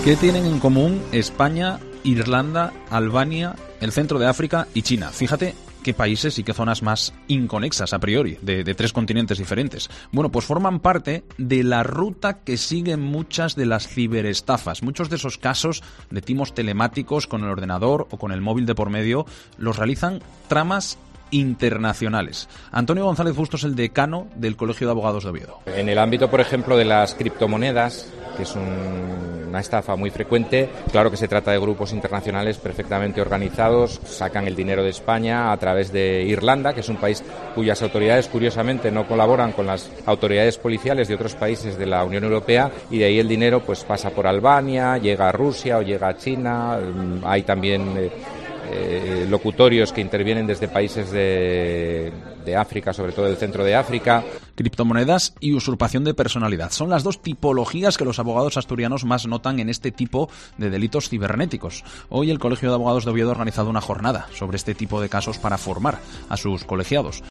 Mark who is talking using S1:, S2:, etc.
S1: ¿Qué tienen en común España, Irlanda, Albania, el centro de África y China? Fíjate qué países y qué zonas más inconexas a priori, de tres continentes diferentes. Bueno, pues forman parte de la ruta que siguen muchas de las ciberestafas. Muchos de esos casos de timos telemáticos con el ordenador o con el móvil de por medio los realizan tramas internacionales. Antonio González Busto es el decano del Colegio de Abogados de Oviedo.
S2: En el ámbito, por ejemplo, de las criptomonedas, que es una estafa muy frecuente, claro que se trata de grupos internacionales perfectamente organizados, sacan el dinero de España a través de Irlanda, que es un país cuyas autoridades, curiosamente, no colaboran con las autoridades policiales de otros países de la Unión Europea, y de ahí el dinero pues pasa por Albania, llega a Rusia o llega a China. Hay también locutorios que intervienen desde países de África, sobre todo del centro de África.
S1: Criptomonedas y usurpación de personalidad son las dos tipologías que los abogados asturianos más notan en este tipo de delitos cibernéticos. Hoy el Colegio de Abogados de Oviedo ha organizado una jornada sobre este tipo de casos para formar a sus colegiados.